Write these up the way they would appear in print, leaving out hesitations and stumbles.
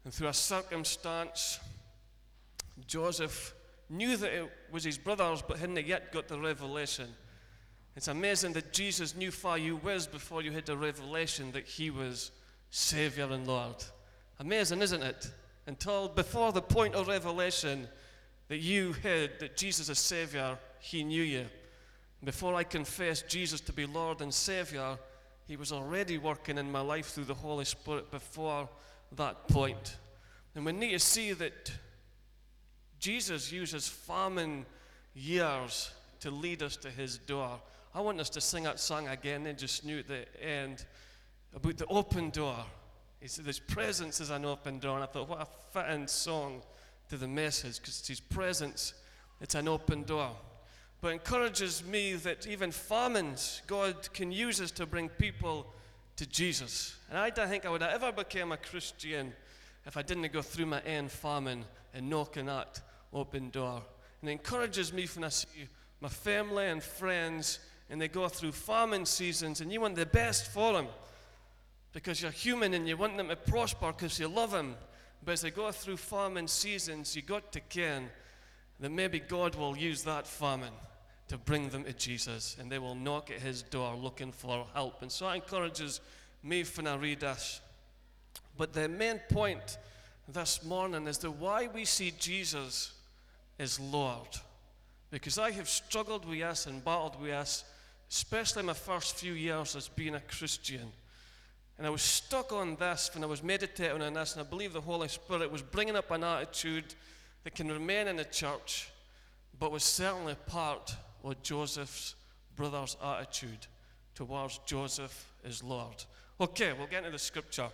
And through a circumstance, Joseph knew that it was his brothers, but hadn't yet got the revelation. It's amazing that Jesus knew far you was before you had the revelation that he was Savior and Lord. Amazing, isn't it? Until before the point of revelation that you had that Jesus is Savior, he knew you. Before I confessed Jesus to be Lord and Savior, he was already working in my life through the Holy Spirit before that point. And we need to see that Jesus uses famine years to lead us to his door. I want us to sing that song again and just knew at the end about the open door. He said his presence is an open door, and I thought what a fitting song to the message, because it's his presence, it's an open door. But it encourages me that even famines, God can use us to bring people to Jesus. And I don't think I would have ever become a Christian if I didn't go through my own famine and knock on that open door. And it encourages me when I see my family and friends and they go through famine seasons, and you want the best for them because you're human and you want them to prosper because you love them. But as they go through famine seasons, you got to ken that maybe God will use that famine to bring them to Jesus, and they will knock at his door looking for help. And so it encourages me when I read this. But the main point this morning is the why we see Jesus as Lord. Because I have struggled with this and battled with this, especially my first few years as being a Christian. And I was stuck on this when I was meditating on this, and I believe the Holy Spirit was bringing up an attitude that can remain in the church, but was certainly part of Joseph's brother's attitude towards Joseph as Lord. Okay, we'll get into the scripture.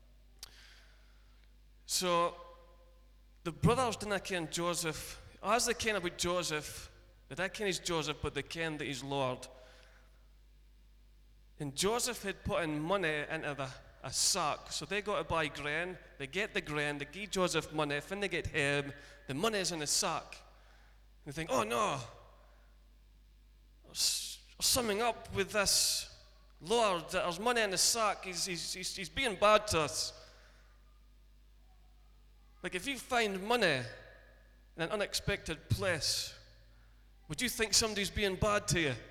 So, the brothers didn't ken Joseph. As they ken about Joseph, they didn't ken he's Joseph, but they ken that he's Lord. And Joseph had put in money into a sack. So they go to buy grain, they get the grain, they give Joseph money. When they get home, the money is in the sack. And they think, oh no, there's something up with this Lord, that there's money in the sack, he's being bad to us. Like if you find money in an unexpected place, would you think somebody's being bad to you?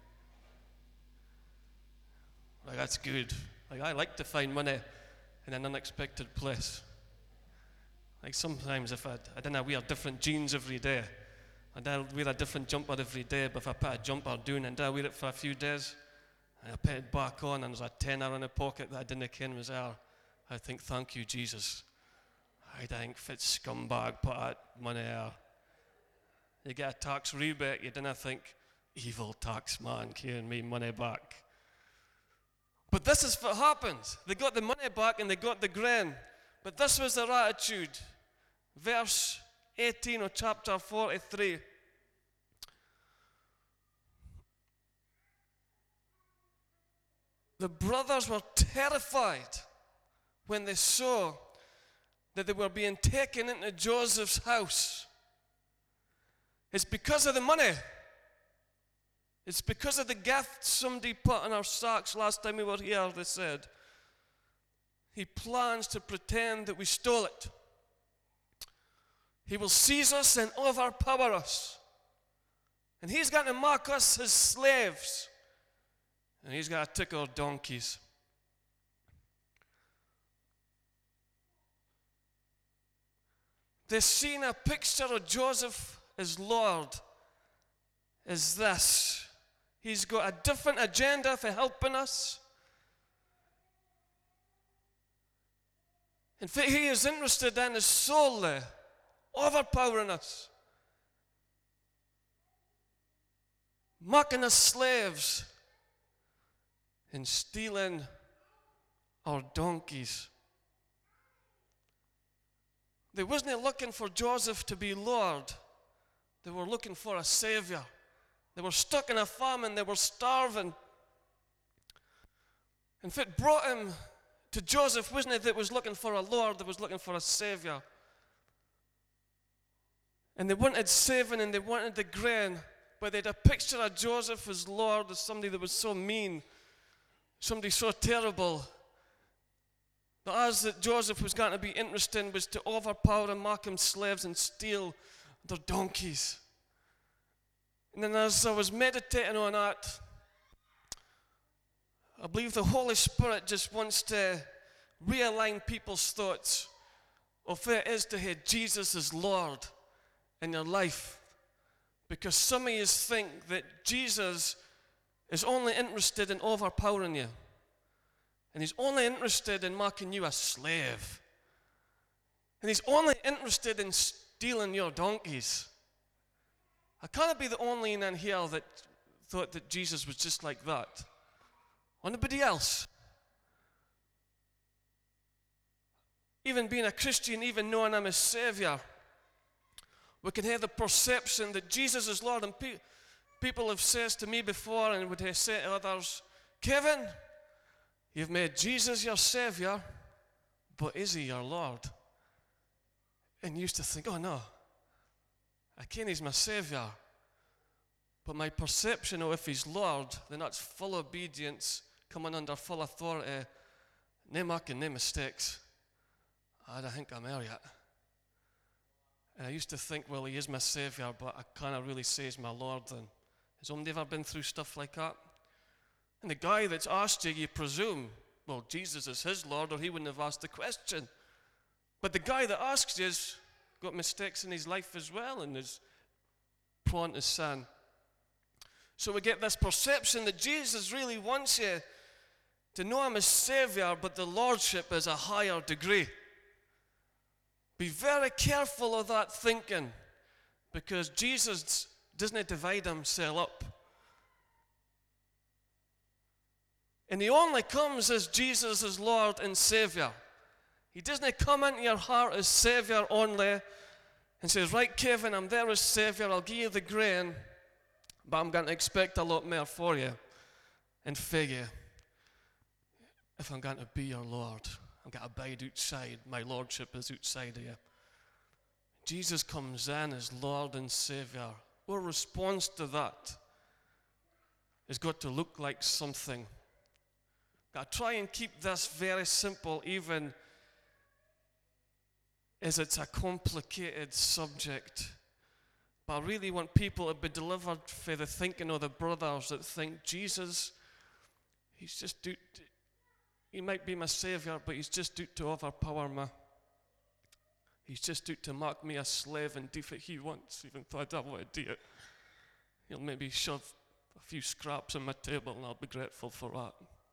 Like, that's good. Like, I like to find money in an unexpected place. Like sometimes if I didn't wear different jeans every day, I didn't wear a different jumper every day, but if I put a jumper down and I wear it for a few days, and I put it back on and there's a tenner in the pocket that I didn't ken was there, I think, thank you, Jesus. I think fit scumbag put that money there. You get a tax rebate, you didn't think, evil tax man giving me money back. But this is what happened. They got the money back and they got the grain. But this was their attitude. Verse 18 of chapter 43. The brothers were terrified when they saw that they were being taken into Joseph's house. It's because of the money. It's because of the gift somebody put in our sacks last time we were here, they said. He plans to pretend that we stole it. He will seize us and overpower us. And he's going to mark us as slaves. And he's going to take our donkeys. They've seen a picture of Joseph as Lord is this. He's got a different agenda for helping us. In fact, he is interested in his soul there, overpowering us, making us slaves, and stealing our donkeys. They wasn't looking for Joseph to be Lord. They were looking for a Savior. They were stuck in a famine. They were starving. In fact, brought him to Joseph, wasn't it, that was looking for a Lord, that was looking for a Savior. And they wanted saving and they wanted the grain, but they had a picture of Joseph as Lord, as somebody that was so mean, somebody so terrible, The us that Joseph was going to be interested in was to overpower and make him slaves and steal their donkeys. And then as I was meditating on that, I believe the Holy Spirit just wants to realign people's thoughts of where it is to have Jesus as Lord in your life. Because some of you think that Jesus is only interested in overpowering you. And he's only interested in making you a slave. And he's only interested in stealing your donkeys. I can't be the only one in here that thought that Jesus was just like that. Anybody else? Even being a Christian, even knowing I'm a Savior, we can have the perception that Jesus is Lord. And people have said to me before and would have said to others, Kevin, you've made Jesus your Savior, but is he your Lord? And used to think, oh no, I can't, he's my Savior. But my perception of if he's Lord, then that's full obedience, coming under full authority, no making no mistakes. I don't think I'm there yet. And I used to think, well, he is my Savior, but I can't really say he's my Lord. And has somebody ever been through stuff like that? And the guy that's asked you, you presume, well, Jesus is his Lord, or he wouldn't have asked the question. But the guy that asks you has got mistakes in his life as well, and is prone to sin. So we get this perception that Jesus really wants you to know him as Savior, but the Lordship is a higher degree. Be very careful of that thinking, because Jesus doesn't divide himself up. And he only comes as Jesus as Lord and Savior. He doesn't come into your heart as Savior only and says, right, Kevin, I'm there as Savior, I'll give you the grain, but I'm going to expect a lot more for you and for you if I'm going to be your Lord. I'm going to abide outside. My Lordship is outside of you. Jesus comes in as Lord and Savior. Our response to that has got to look like something. I try and keep this very simple, even as it's a complicated subject. But I really want people to be delivered for the thinking of the brothers that think Jesus, he's just he might be my Savior, but he's just out to overpower me. He's just out to make me a slave and do what he wants, even though I don't want to do it. He'll maybe shove a few scraps on my table and I'll be grateful for that.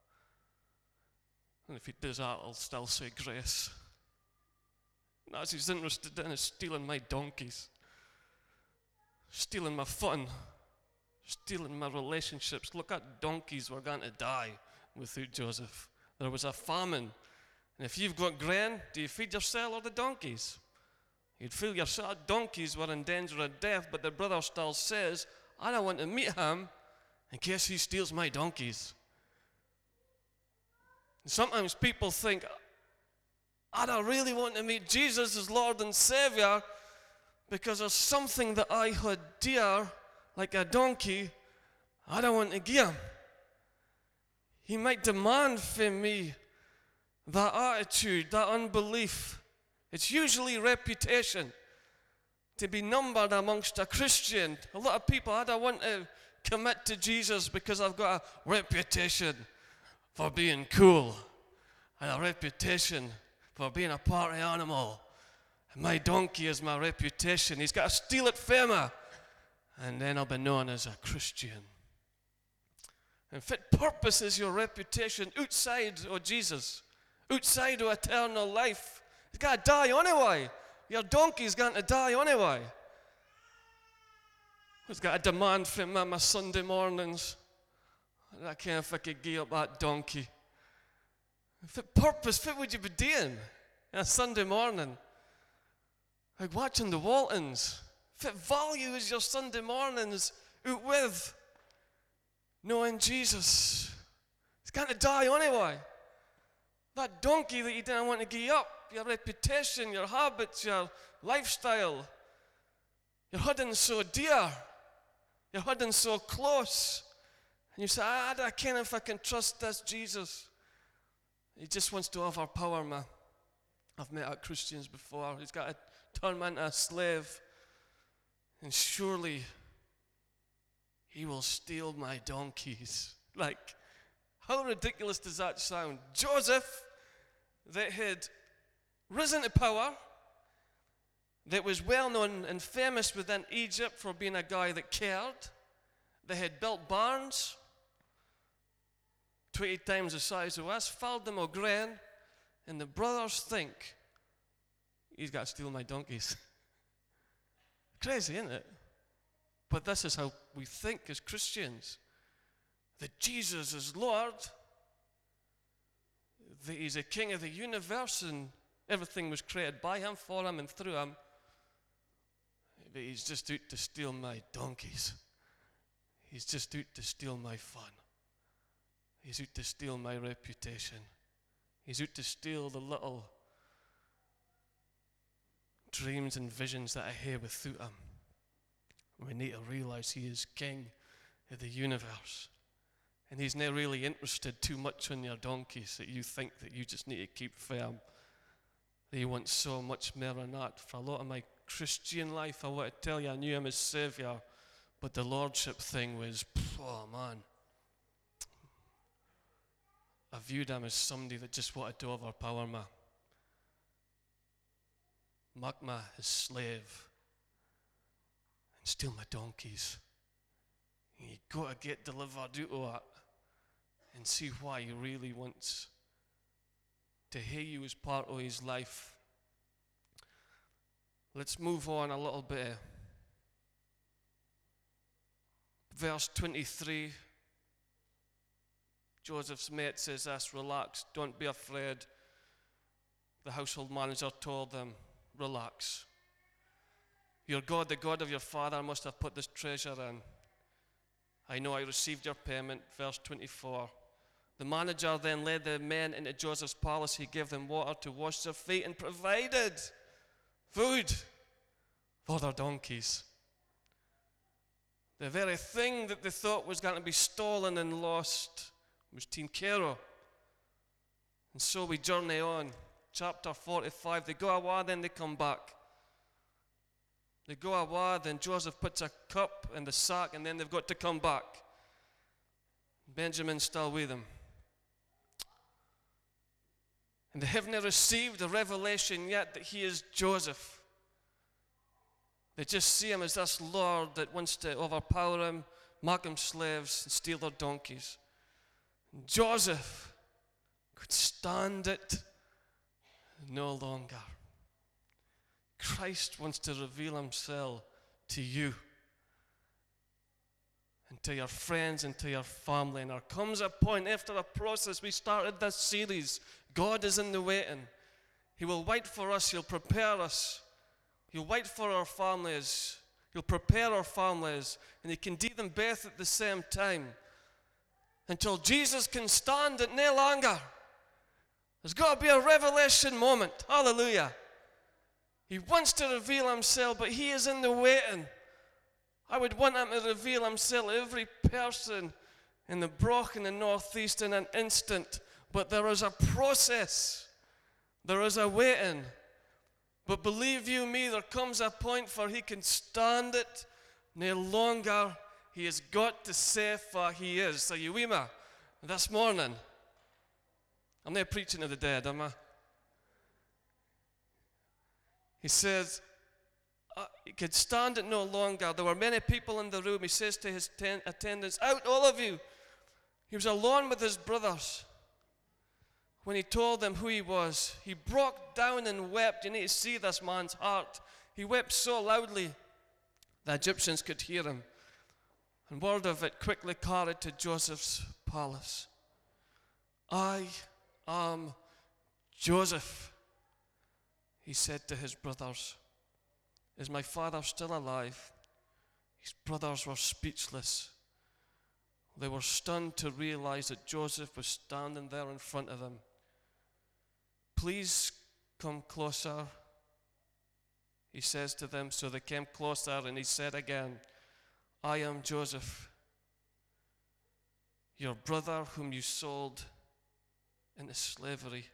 And if he does that, I'll still say grace. And as he's interested in is stealing my donkeys, stealing my fun, stealing my relationships. Look at donkeys were going to die without Joseph. There was a famine. And if you've got grain, do you feed yourself or the donkeys? You'd feel yourself. Donkeys were in danger of death, but the brother still says, I don't want to meet him in case he steals my donkeys. And sometimes people think, I don't really want to meet Jesus as Lord and Savior because there's something that I hold dear, like a donkey, I don't want to give him. He might demand from me that attitude, that unbelief. It's usually reputation. To be numbered amongst a Christian. A lot of people, I don't want to commit to Jesus because I've got a reputation for being cool and a reputation for being a party animal. And my donkey is my reputation. He's got to steal it from me. And then I'll be known as a Christian. And fit purpose is your reputation outside of Jesus, outside of eternal life. It's got to die anyway. Your donkey's going to die anyway. It's got a demand from me my Sunday mornings. I can't if I could give up that donkey. Fit purpose, what would you be doing on a Sunday morning? Like watching the Waltons. Fit value is your Sunday mornings out with knowing Jesus. It's going to die anyway. That donkey that you didn't want to give up, your reputation, your habits, your lifestyle, you're holding so dear, you're holding so close, and you say, I can't if I can trust this Jesus. He just wants to overpower me. I've met out Christians before. He's got to turn me into a slave. And surely he will steal my donkeys. Like, how ridiculous does that sound? Joseph, that had risen to power, that was well known and famous within Egypt for being a guy that cared, that had built barns 20 times the size of us, filled them with grain, and the brothers think he's got to steal my donkeys. Crazy, isn't it? But this is how we think as Christians. That Jesus is Lord, that he's a king of the universe and everything was created by him, for him and through him. But he's just out to steal my donkeys. He's just out to steal my fun. He's out to steal my reputation. He's out to steal the little dreams and visions that I have without him. We need to realize he is king of the universe. And he's not really interested too much in your donkeys that you think that you just need to keep firm. He wants so much more than that. For a lot of my Christian life, I want to tell you, I knew him as Savior, but the Lordship thing was, oh man. I viewed him as somebody that just wanted to overpower me. Make me his slave and steal my donkeys. And you got to get delivered out of that and see why he really wants to hear you as part of his life. Let's move on a little bit. Verse 23. Joseph's mate says this, relax, don't be afraid. The household manager told them, relax. Your God, the God of your father, must have put this treasure in. I know I received your payment. Verse 24. The manager then led the men into Joseph's palace. He gave them water to wash their feet and provided food for their donkeys. The very thing that they thought was going to be stolen and lost was taken care of. And so we journey on. Chapter 45, they go away, then they come back. They go away, then Joseph puts a cup in the sack, and then they've got to come back. Benjamin's still with them. And they haven't received the revelation yet that he is Joseph. They just see him as this Lord that wants to overpower him, make him slaves, and steal their donkeys. And Joseph could stand it no longer. Christ wants to reveal himself to you and to your friends and to your family. And there comes a point after a process. We started this series. God is in the waiting. He will wait for us. He'll prepare us. He'll wait for our families. He'll prepare our families. And he can do them both at the same time. Until Jesus can stand it no longer. There's got to be a revelation moment. Hallelujah. He wants to reveal himself, but he is in the waiting. I would want him to reveal himself to every person in the Broch in the northeast in an instant. But there is a process. There is a waiting. But believe you me, there comes a point where he can stand it no longer. He has got to say for he is. Are you with me this morning? I'm not preaching to the dead, am I? He says, he could stand it no longer. There were many people in the room. He says to his attendants, out all of you. He was alone with his brothers. When he told them who he was, he broke down and wept. You need to see this man's heart. He wept so loudly the Egyptians could hear him. And word of it quickly carried to Joseph's palace. I am Joseph, he said to his brothers. Is my father still alive? His brothers were speechless. They were stunned to realize that Joseph was standing there in front of them. Please come closer, he says to them. So they came closer, and he said again, I am Joseph, your brother whom you sold into slavery.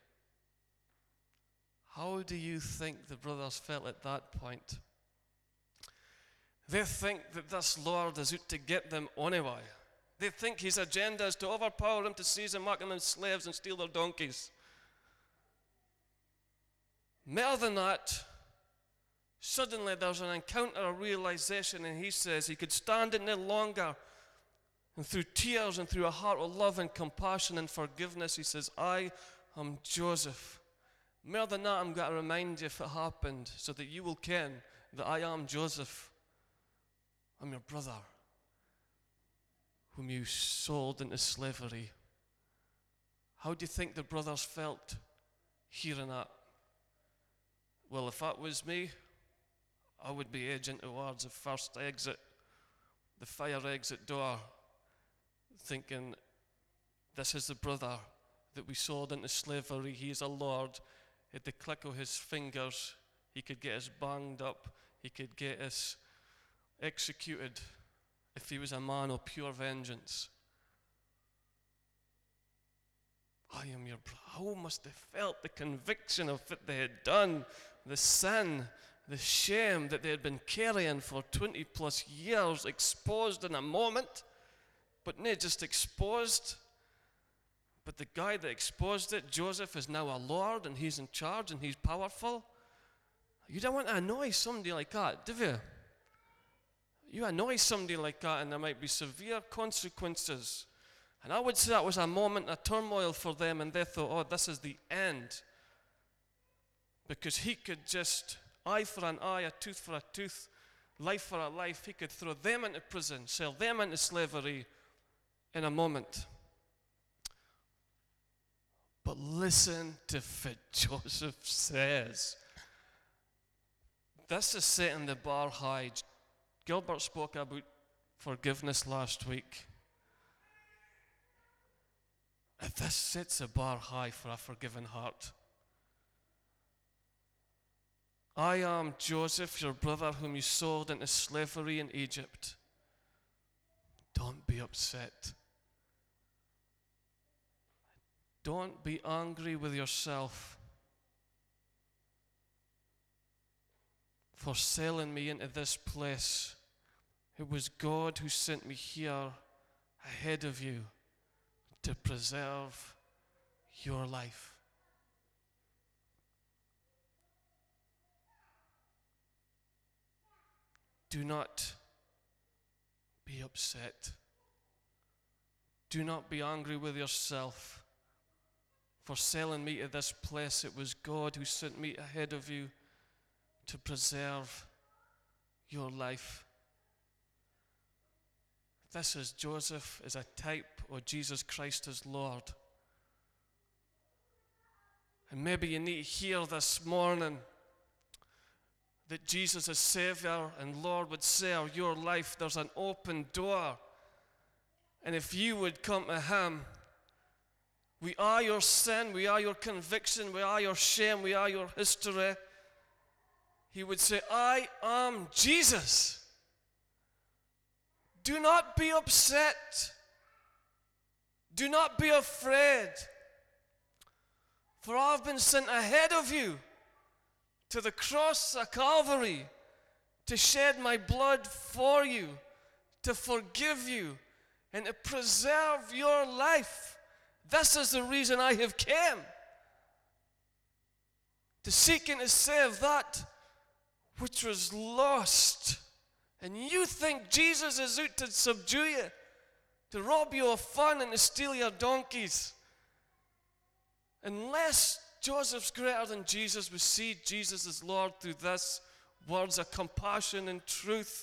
How do you think the brothers felt at that point? They think that this Lord is out to get them anyway. They think his agenda is to overpower them, to seize them, make them slaves, and steal their donkeys. More than that, suddenly there's an encounter, a realization, and he says he could stand it no longer. And through tears and through a heart of love and compassion and forgiveness, he says, I am Joseph. More than that, I'm going to remind you if it happened, so that you will ken that I am Joseph. I'm your brother, whom you sold into slavery. How do you think the brothers felt hearing that? Well, if that was me, I would be edging towards the first exit, the fire exit door, thinking, this is the brother that we sold into slavery. He is a Lord. At the click of his fingers, he could get us banged up. He could get us executed if he was a man of pure vengeance. I am your brother. How must they felt the conviction of what they had done, the sin, the shame that they had been carrying for 20 plus years, exposed in a moment, but not just exposed, but the guy that exposed it, Joseph, is now a Lord, and he's in charge, and he's powerful. You don't want to annoy somebody like that, do you? You annoy somebody like that, and there might be severe consequences. And I would say that was a moment of turmoil for them, and they thought, oh, this is the end. Because he could just, eye for an eye, a tooth for a tooth, life for a life. He could throw them into prison, sell them into slavery in a moment. But listen to what Joseph says. This is setting the bar high. Gilbert spoke about forgiveness last week. And this sets the bar high for a forgiven heart. I am Joseph, your brother, whom you sold into slavery in Egypt. Don't be upset. Don't be angry with yourself for selling me into this place. It was God who sent me here ahead of you to preserve your life. Do not be upset. Do not be angry with yourself for selling me to this place. It was God who sent me ahead of you to preserve your life. This is Joseph as a type of Jesus Christ as Lord. And maybe you need to hear this morning that Jesus as Savior and Lord would say of your life, there's an open door. And if you would come to him, we are your sin, we are your conviction, we are your shame, we are your history. He would say, I am Jesus. Do not be upset. Do not be afraid. For I've been sent ahead of you to the cross of Calvary to shed my blood for you, to forgive you, and to preserve your life. This is the reason I have come. To seek and to save that which was lost. And you think Jesus is out to subdue you, to rob you of fun and to steal your donkeys. Unless Joseph's greater than Jesus, we see Jesus as Lord through this words of compassion and truth.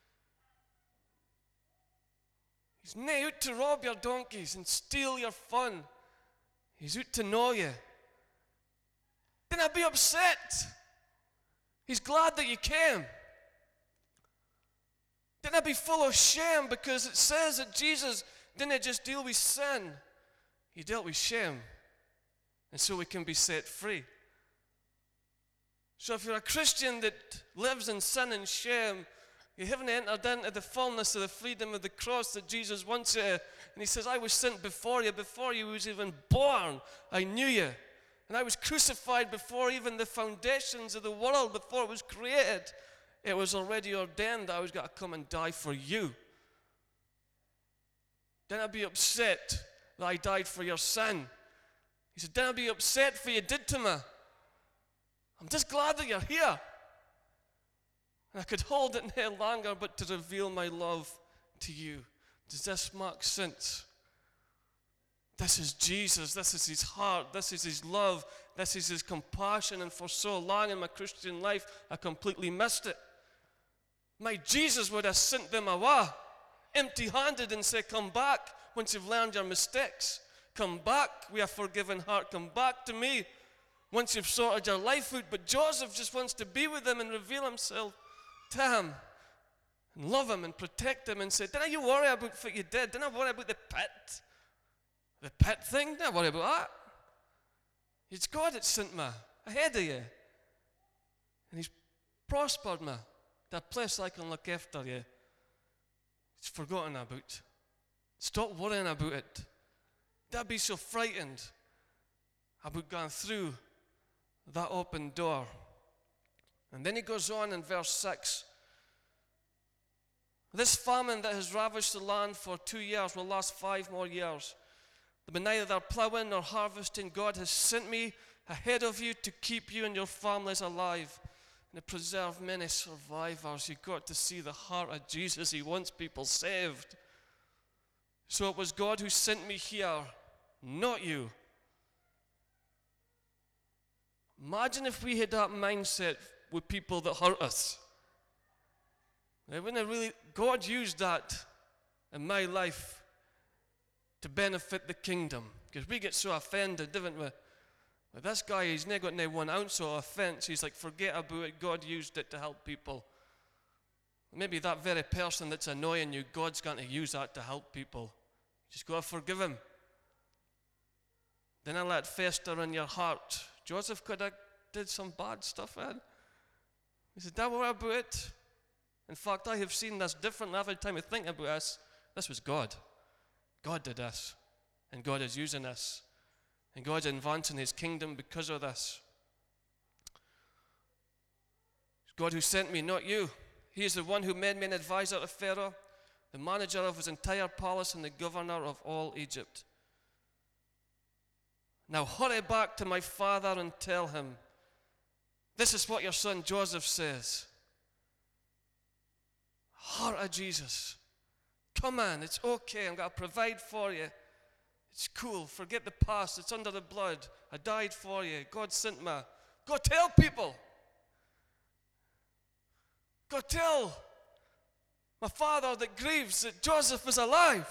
He's not out to rob your donkeys and steal your fun. He's out to know you. Don't be upset. He's glad that you came. Don't be full of shame, because it says that Jesus didn't just deal with sin. He dealt with shame. And so we can be set free. So if you're a Christian that lives in sin and shame, You haven't entered into the fullness of the freedom of the cross that Jesus wants you. And he says, I was sent before you was even born. I knew you. And I was crucified before even the foundations of the world, before it was created. It was already ordained that I was going to come and die for you. Don't be upset that I died for your sin. He said, don't be upset for you did to me. I'm just glad that you're here. And I could hold it no longer but to reveal my love to you. Does this make sense? This is Jesus. This is his heart. This is his love. This is his compassion. And for so long in my Christian life, I completely missed it. My Jesus would have sent them away, empty-handed, and say, come back once you've learned your mistakes. Come back with a forgiving heart. Come back to me once you've sorted your life out. But Joseph just wants to be with them and reveal himself to him and love him and protect him and say, don't you worry about what you did. Don't worry about the pit thing. Don't worry about that. It's God that sent me ahead of you. And he's prospered me to a place I can look after you. It's forgotten about. Stop worrying about it. Don't be so frightened about going through that open door. And then he goes on in verse 6. This famine that has ravished the land for 2 years will last 5 more years. There will be neither plowing nor harvesting. God has sent me ahead of you to keep you and your families alive and to preserve many survivors. You've got to see the heart of Jesus. He wants people saved. So it was God who sent me here, not you. Imagine if we had that mindset with people that hurt us. God used that in my life to benefit the kingdom. Because we get so offended, don't we? But this guy, he's not got no 1 ounce of offense. He's like, forget about it. God used it to help people. Maybe that very person that's annoying you, God's going to use that to help people. Just go and forgive him. Then I let it fester in your heart. Joseph could have did some bad stuff, man. He said, don't worry about it. In fact, I have seen this differently every time I think about this. This was God. God did this. And God is using this. And God's advancing his kingdom because of this. It's God who sent me, not you. He is the one who made me an advisor to Pharaoh, the manager of his entire palace, and the governor of all Egypt. Now hurry back to my father and tell him, this is what your son Joseph says. Heart of Jesus. Come on, it's okay. I'm going to provide for you. It's cool. Forget the past. It's under the blood. I died for you. God sent me. Go tell people. Go tell my father that grieves that Joseph is alive.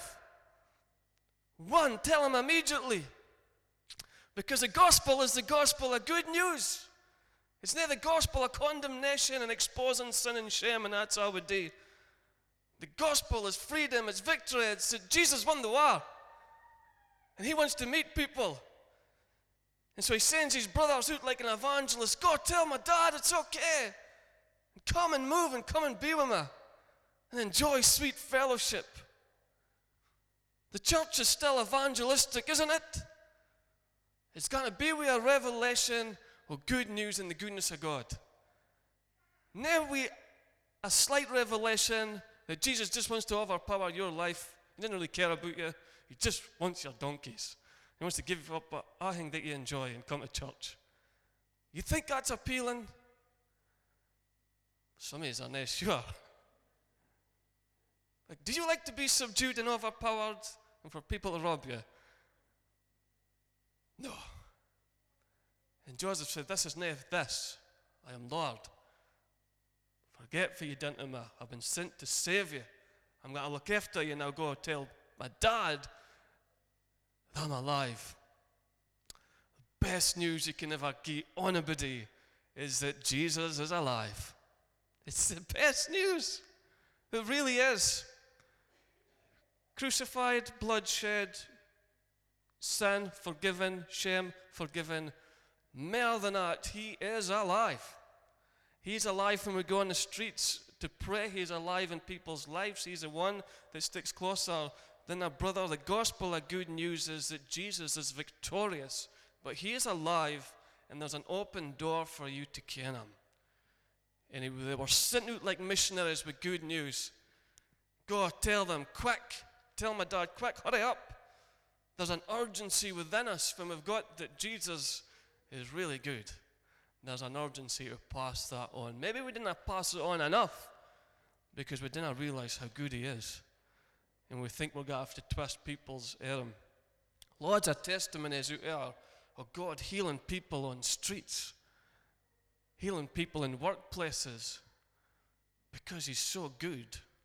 Tell him immediately. Because the gospel is the gospel of good news. It's not the gospel of condemnation and exposing sin and shame, and that's all we do. The gospel is freedom, it's victory, it's that Jesus won the war. And he wants to meet people. And so he sends his brothers out like an evangelist. Go tell my dad it's okay. And come and move and come and be with me. And enjoy sweet fellowship. The church is still evangelistic, isn't it? It's going to be with a revelation of good news and the goodness of God. Now a slight revelation that Jesus just wants to overpower your life. He doesn't really care about you. He just wants your donkeys. He wants to give you up anything that you enjoy and come to church. You think that's appealing? Some of you are not sure. Like, do you like to be subdued and overpowered and for people to rob you? No. And Joseph said, this is not this. I am Lord. Forget what you done to me. I've been sent to save you. I'm going to look after you. Now go tell my dad that I'm alive. The best news you can ever give anybody is that Jesus is alive. It's the best news. It really is. Crucified, bloodshed, sin forgiven, shame forgiven. More than that, he is alive. He's alive when we go on the streets to pray He's alive in people's lives. He's the one that sticks closer than a brother. The gospel of good news is that Jesus is victorious, but He is alive, and there's an open door for you to ken Him. And they were sent out like missionaries with good news. Go tell them, quick, tell my dad, quick, hurry up. There's an urgency within us when we've got that Jesus is really good. There's an urgency to pass that on. Maybe we didn't pass it on enough because we didn't realize how good He is. And we think we're going to have to twist people's arm. Loads of testimonies out there of God healing people on streets, healing people in workplaces because He's so good.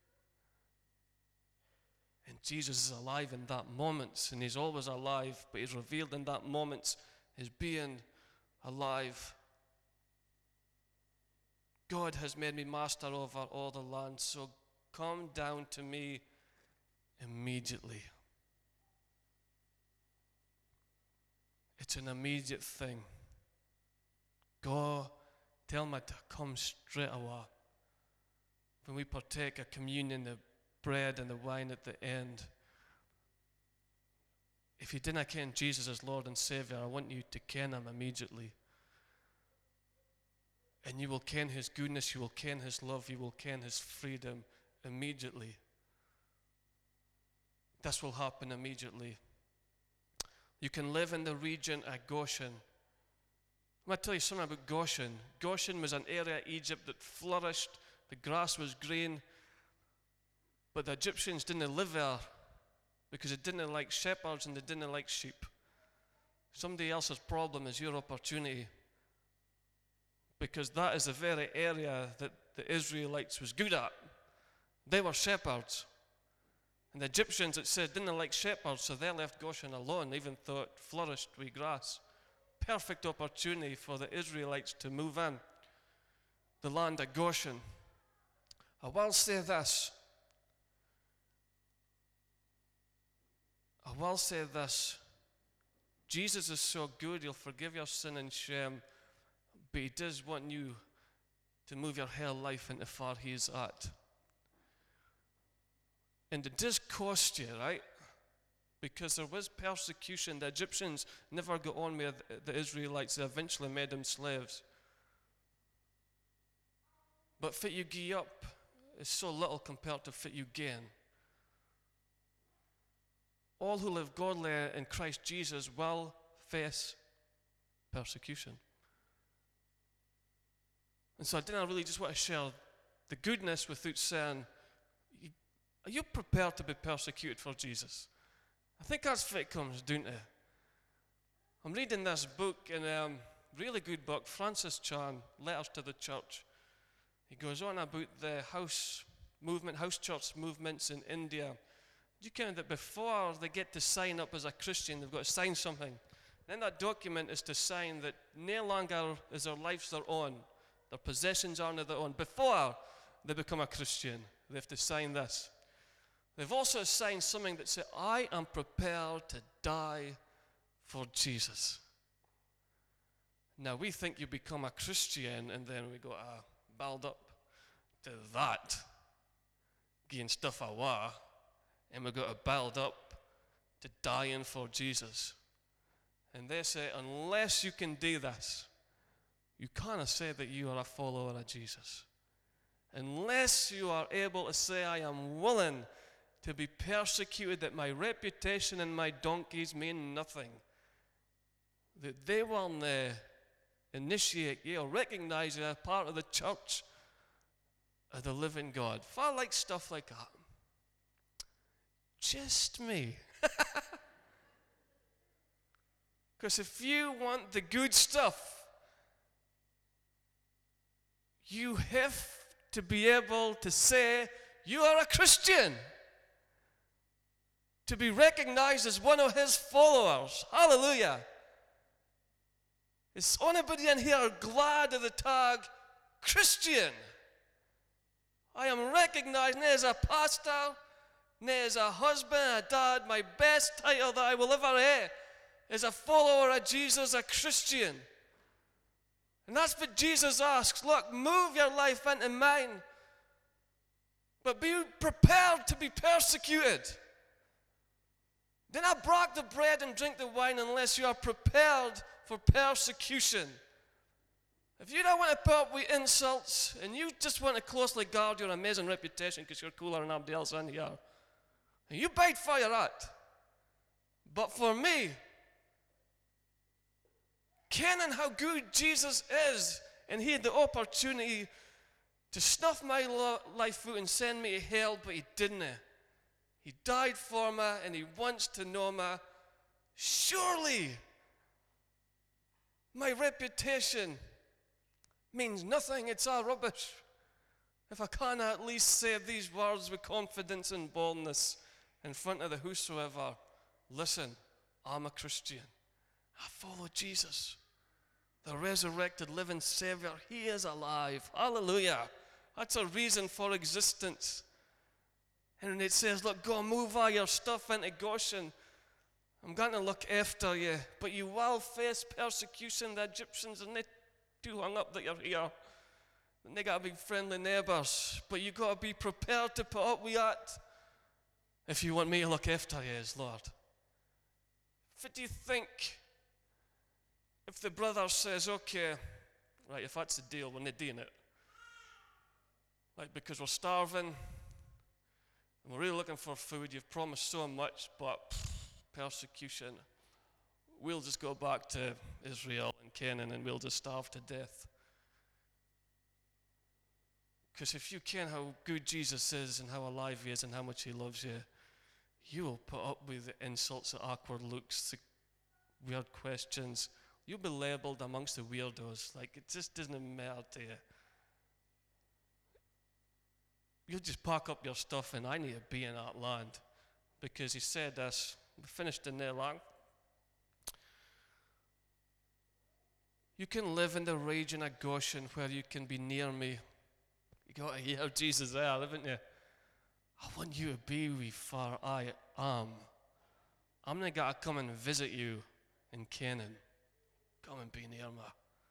And Jesus is alive in that moment, and He's always alive, but He's revealed in that moment as being alive. God has made me master over all the land, so come down to me immediately. It's an immediate thing. Go tell me to come straight away. When we partake of communion, the bread and the wine at the end, if you didn't ken Jesus as Lord and Savior, I want you to ken Him immediately. And you will ken His goodness, you will ken His love, you will ken His freedom immediately. This will happen immediately. You can live in the region of Goshen. I'm going to tell you something about Goshen. Goshen was an area of Egypt that flourished. The grass was green. But the Egyptians didn't live there because they didn't like shepherds and they didn't like sheep. Somebody else's problem is your opportunity, because that is the very area that the Israelites was good at. They were shepherds. And the Egyptians, it said, didn't like shepherds, so they left Goshen alone, even though it flourished with grass. Perfect opportunity for the Israelites to move in the land of Goshen. I will say this. Jesus is so good, He'll forgive your sin and shame, but He does want you to move your whole life into where He is at. And it does cost you, right? Because there was persecution. The Egyptians never got on with the Israelites. They eventually made them slaves. But what you give up is so little compared to what you gain. All who live godly in Christ Jesus will face persecution. And so I didn't really just want to share the goodness without saying, are you prepared to be persecuted for Jesus? I think that's what it comes down to. I'm reading this book, and really good book, Francis Chan, Letters to the Church. He goes on about the house church movements in India. You count that before they get to sign up as a Christian, they've got to sign something. Then that document is to sign that no longer is their lives their own. Their possessions aren't their own. Before they become a Christian, they have to sign this. They've also signed something that says, I am prepared to die for Jesus. Now, we think you become a Christian, and then we go, build up to that, getting stuff away, and we've got to build up to dying for Jesus. And they say, unless you can do this, you cannot say that you are a follower of Jesus. Unless you are able to say, I am willing to be persecuted, that my reputation and my donkeys mean nothing, that they will initiate you or recognize you as part of the church of the living God. If I like stuff like that, just me. Because if you want the good stuff, you have to be able to say you are a Christian, to be recognized as one of His followers. Hallelujah. Is anybody in here glad of the tag Christian? I am recognized not as a pastor, not as a husband, a dad. My best title that I will ever have is a follower of Jesus, a Christian. And that's what Jesus asks. Look, move your life into mine. but be prepared to be persecuted. Do not break the bread and drink the wine unless you are prepared for persecution. If you don't want to put up with insults and you just want to closely guard your amazing reputation because you're cooler than everybody else in here, and you bide for your at. But for me, kenning how good Jesus is, and he had the opportunity to snuff my life out and send me to hell, but he didn't. He died for me and he wants to know me. Surely my reputation means nothing. It's all rubbish if I can't at least say these words with confidence and boldness in front of the whosoever. Listen, I'm a Christian. I follow Jesus, the resurrected living Savior. He is alive. Hallelujah. That's a reason for existence. And it says, look, go move all your stuff into Goshen. I'm going to look after you, but you will face persecution. The Egyptians, and they too hung up that you're here. And they got to be friendly neighbors, but you got to be prepared to put up with that if you want me to look after you as Lord. What do you think if the brother says, okay, right, if that's the deal, we're not doing it. Like, because we're starving, and we're really looking for food, you've promised so much, but persecution, we'll just go back to Israel and Canaan and we'll just starve to death. Because if you ken how good Jesus is and how alive he is and how much he loves you, you will put up with the insults, the awkward looks, the weird questions. You'll be labeled amongst the weirdos. Like, it just doesn't matter to you. You'll just pack up your stuff and I need to be in that land. Because he said this, we finished in there long. You can live in the region of Goshen where you can be near me. You got to hear Jesus there, haven't you? I want you to be where I am. I'm going to come and visit you in Canaan. Come and be near me.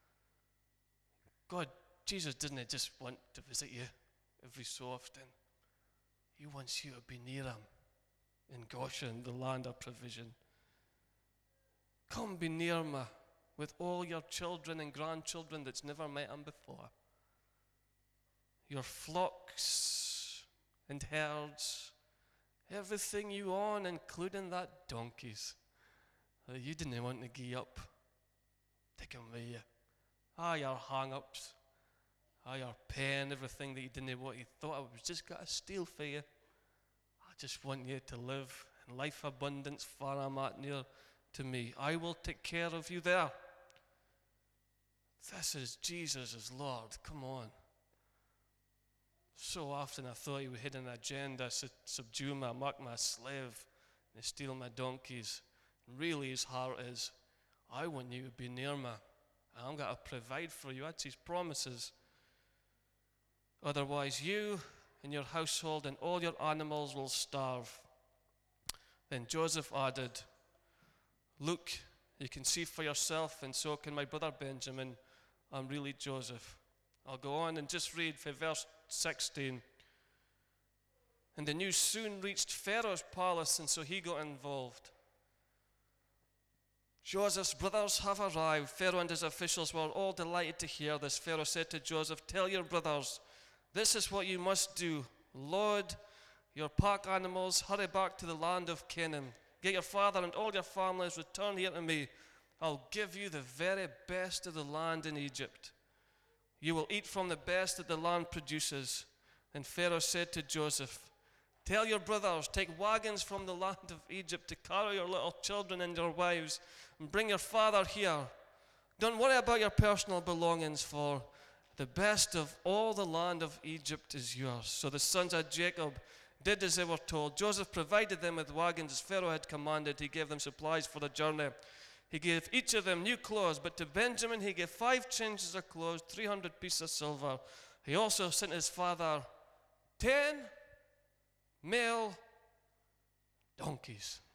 God, Jesus didn't just want to visit you every so often. He wants you to be near him in Goshen, the land of provision. Come be near me with all your children and grandchildren that's never met him before. Your flocks and herds, everything you own, including that donkeys. You didn't want to give up. Take them with you. Your hang-ups, your pen, everything that you didn't want. You thought I was just got to steal for you. I just want you to live in life abundance far I'm at near to me. I will take care of you there. This is Jesus as Lord. Come on. So often I thought he had an agenda to subdue me, make me a slave, and steal my donkeys. And really his heart is, I want you to be near me. I'm going to provide for you. That's his promises. Otherwise you and your household and all your animals will starve. Then Joseph added, look, you can see for yourself, and so can my brother Benjamin. I'm really Joseph. I'll go on and just read for verse 16. And the news soon reached Pharaoh's palace, and so he got involved. Joseph's brothers have arrived. Pharaoh and his officials were all delighted to hear this. Pharaoh said to Joseph, tell your brothers, this is what you must do. Load your pack animals, hurry back to the land of Canaan. Get your father and all your families, return here to me. I'll give you the very best of the land in Egypt. You will eat from the best that the land produces. And Pharaoh said to Joseph, tell your brothers, take wagons from the land of Egypt to carry your little children and your wives, and bring your father here. Don't worry about your personal belongings, for the best of all the land of Egypt is yours. So the sons of Jacob did as they were told. Joseph provided them with wagons as Pharaoh had commanded. He gave them supplies for the journey. He gave each of them new clothes, but to Benjamin he gave 5 changes of clothes, 300 pieces of silver. He also sent his father 10 male donkeys,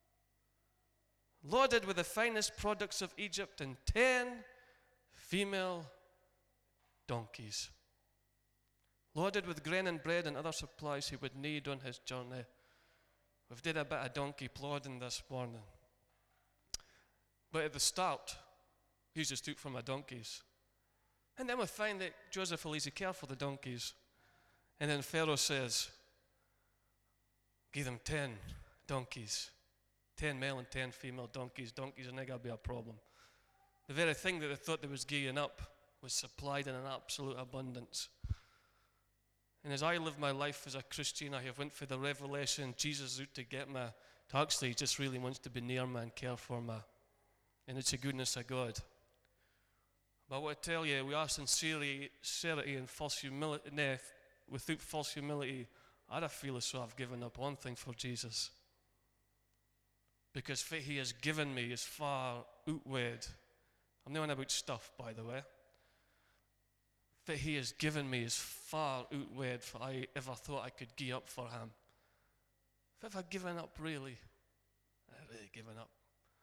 loaded with the finest products of Egypt, and 10 female donkeys, loaded with grain and bread and other supplies he would need on his journey. We've did a bit of donkey plodding this morning. But at the start, he's just took from my donkeys. And then we find that Joseph will easy care for the donkeys. And then Pharaoh says, give them 10 donkeys. 10 male and 10 female donkeys. Donkeys are not going to be a problem. The very thing that they thought they was gearing up was supplied in an absolute abundance. And as I live my life as a Christian, I have went for the revelation Jesus is out to get me. Actually, he just really wants to be near me and care for me. And it's the goodness of God. But I want to tell you, we are sincerity and false humility. Without false humility, I feel as though I've given up one thing for Jesus. Because what he has given me is far outweighed. I'm not on about stuff, by the way. What he has given me is far outweighed for I ever thought I could give up for him. Have I given up, really? I've really given up.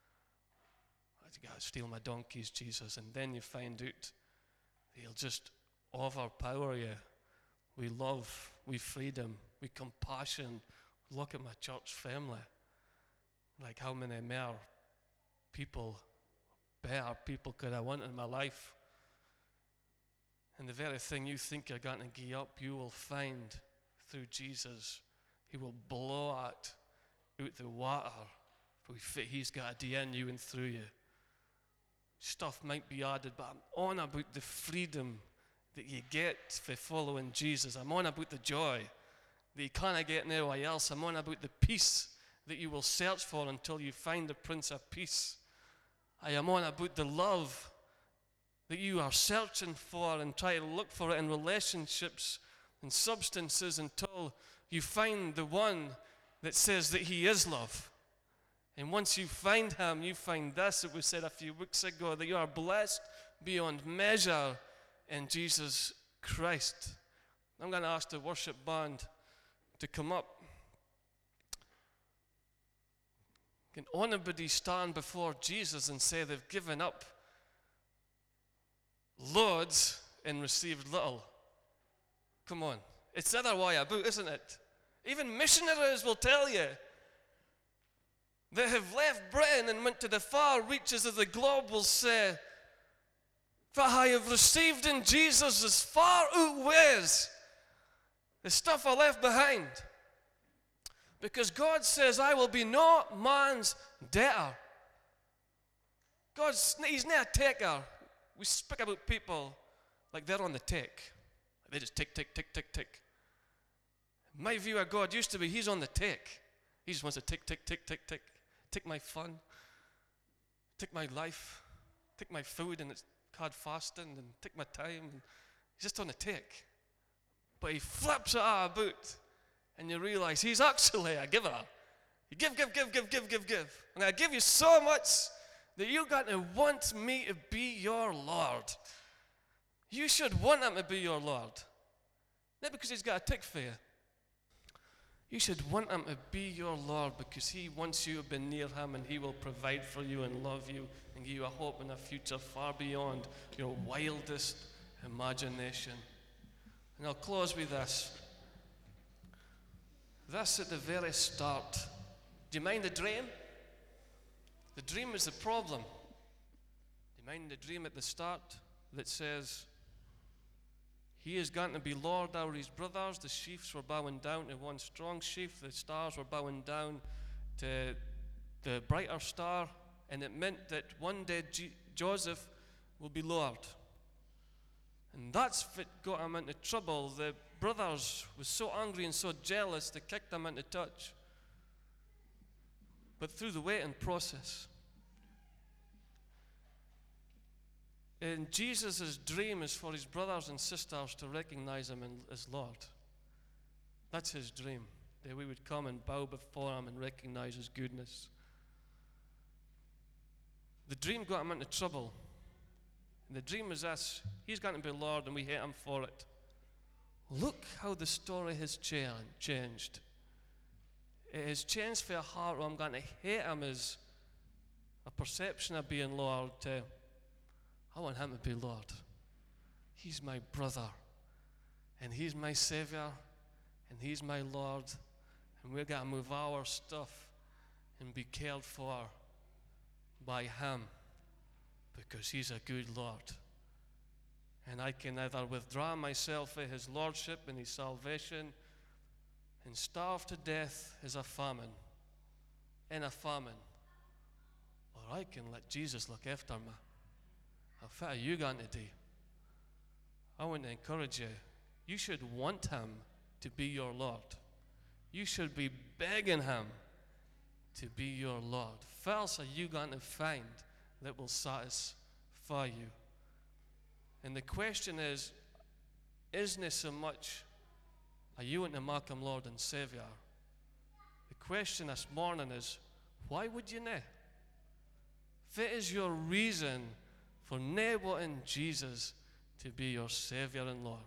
I got to steal my donkeys, Jesus. And then you find out he'll just overpower you. We love, we freedom, we compassion. Look at my church family. Like how many more people, better people could I want in my life? And the very thing you think you're going to give up, you will find through Jesus. He will blow out the water. He's got a do in you and through you. Stuff might be added, but I'm on about the freedom that you get for following Jesus. I'm on about the joy that you can't get anywhere else. I'm on about the peace that you will search for until you find the Prince of Peace. I am on about the love that you are searching for and try to look for it in relationships and substances until you find the one that says that he is love. And once you find him, you find this that we said a few weeks ago, that you are blessed beyond measure in Jesus Christ. I'm going to ask the worship band to come up. Can anybody stand before Jesus and say they've given up loads and received little? Come on. It's the other way about, isn't it? Even missionaries will tell you that have left Britain and went to the far reaches of the globe will say, what I have received in Jesus is far outweighs the stuff I left behind. Because God says, I will be no man's debtor. He's not a taker. We speak about people like they're on the tick. They just tick, tick, tick, tick, tick. My view of God used to be, he's on the tick. He just wants to tick, tick, tick, tick, tick. Tick my fun. Tick my life. Tick my food and it's hard fasting and tick my time. And he's just on the tick. But he flips it all about. And you realize he's actually a giver. You give. And I give you so much that you're going to want me to be your Lord. You should want him to be your Lord. Not because he's got a tick for you. You should want him to be your Lord because he wants you to be near him and he will provide for you and love you and give you a hope and a future far beyond your wildest imagination. And I'll close with this. This at the very start. Do you mind the dream? The dream is the problem. Do you mind the dream at the start that says, he is going to be Lord over his brothers. The chiefs were bowing down to one strong chief. The stars were bowing down to the brighter star. And it meant that one day Joseph will be Lord. And that's what got him into trouble. The brothers were so angry and so jealous they kicked him into touch. But through the waiting process, and Jesus' dream is for his brothers and sisters to recognize him as Lord. That's his dream, that we would come and bow before him and recognize his goodness. The dream got him into trouble. And the dream is this: he's going to be Lord and we hate him for it. Look how the story has changed. It has changed for a heart where I'm going to hate him as a perception of being Lord to, I want him to be Lord. He's my brother. And He's my Savior, and He's my Lord, and we're going to move our stuff and be cared for by Him, because He's a good Lord. And I can either withdraw myself in His Lordship and His salvation and starve to death as a famine, or I can let Jesus look after me. What are you going to do? I want to encourage you. You should want Him to be your Lord. You should be begging Him to be your Lord. What else are you going to find that will satisfy you? And the question isn't it so much, are you want to make Him Lord and Savior? The question this morning is, why would you not? What is your reason for not wanting Jesus to be your Savior and Lord?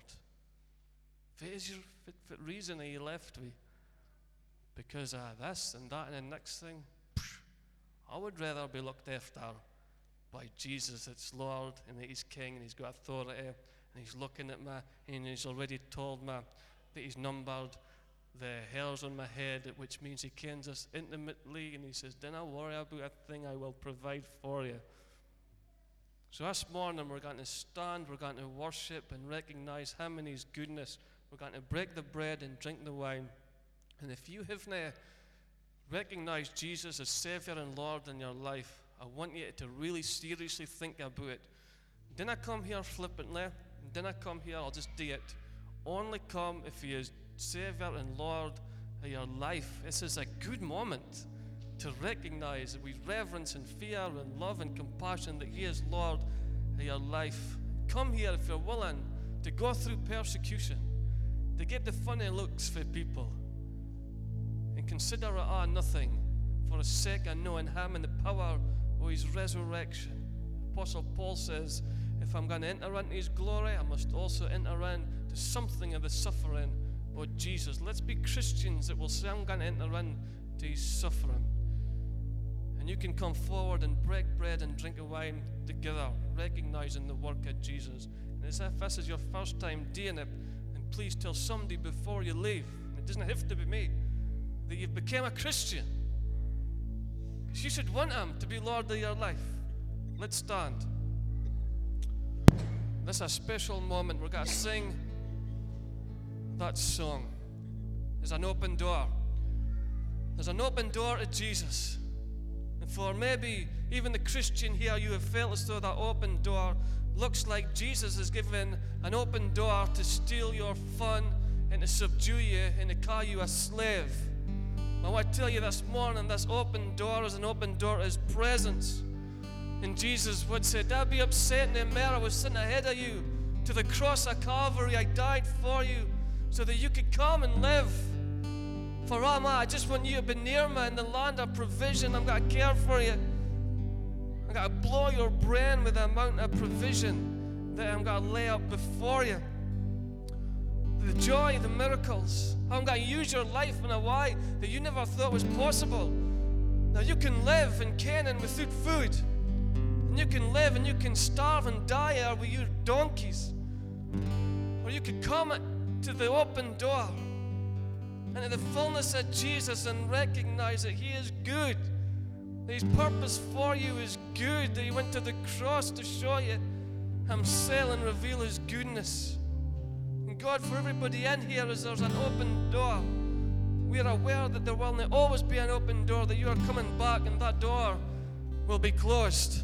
What reason are you left with? Because this and that and the next thing? I would rather be looked after by Jesus that's Lord and that He's King and He's got authority and He's looking at me and He's already told me that He's numbered the hairs on my head, which means He kens us intimately, and He says, "Do not worry about a thing, I will provide for you." So this morning we're going to stand, we're going to worship and recognize Him and His goodness. We're going to break the bread and drink the wine. And if you have not recognized Jesus as Savior and Lord in your life, I want you to really seriously think about it. Didn't come here flippantly. Didn't come here, I'll just do it. Only come if He is Savior and Lord of your life. This is a good moment to recognize with reverence and fear and love and compassion that He is Lord of your life. Come here if you're willing to go through persecution, to get the funny looks for people, and consider it nothing for the sake of knowing Him and the power of His resurrection. Apostle Paul says, if I'm going to enter into His glory, I must also enter into something of the suffering of Jesus. Let's be Christians that will say, I'm going to enter into His suffering. And you can come forward and break bread and drink a wine together, recognizing the work of Jesus. And as if this is your first time doing it, and please tell somebody before you leave, it doesn't have to be me, that you've become a Christian. Because you should want Him to be Lord of your life. Let's stand. This is a special moment. We're going to sing that song. There's an open door. There's an open door to Jesus. And for maybe even the Christian here, you have felt as though that open door looks like Jesus has given an open door to steal your fun and to subdue you and to call you a slave. I want to tell you this morning, this open door is an open door to His presence. And Jesus would say, don't be upset no matter. I was sitting ahead of you to the cross of Calvary. I died for you so that you could come and live. For I just want you to be near me in the land of provision. I'm going to care for you. I'm going to blow your brain with the amount of provision that I'm going to lay out before you. The joy, the miracles. I'm going to use your life in a way that you never thought was possible. Now you can live in Canaan without food. And you can live and you can starve and die out with your donkeys. Or you could come to the open door and in the fullness of Jesus and recognize that He is good. That His purpose for you is good. That He went to the cross to show you Himself and reveal His goodness. And God, for everybody in here, as there's an open door, we are aware that there will not always be an open door, that you are coming back and that door will be closed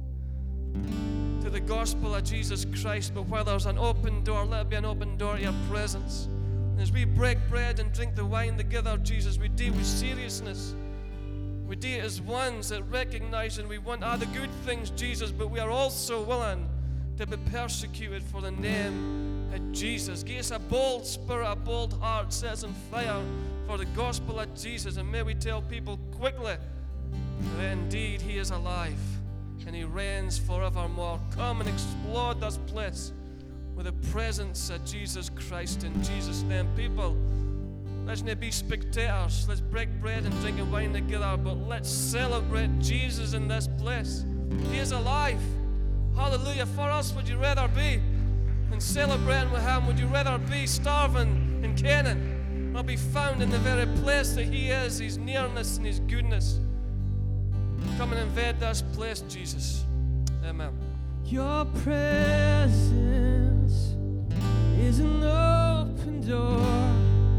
to the gospel of Jesus Christ. But where there's an open door, let it be an open door to your presence. And as we break bread and drink the wine together, Jesus, we do it with seriousness. We do it as ones that recognize and we want the good things, Jesus, but we are also willing to be persecuted for the name of Jesus. Give us a bold spirit, a bold heart, set us on fire for the gospel of Jesus. And may we tell people quickly that indeed He is alive and He reigns forevermore. Come and explode this place with the presence of Jesus Christ in Jesus' name. People, let's not be spectators. Let's break bread and drink wine together, but let's celebrate Jesus in this place. He is alive. Hallelujah. For us, would you rather be and celebrating with Him? Would you rather be starving in Canaan or be found in the very place that He is, His nearness and His goodness? Come and invade this place, Jesus. Amen. Your presence is an open door.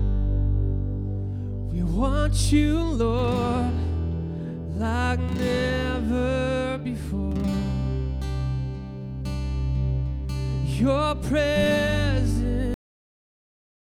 We want you, Lord, like never before. Your presence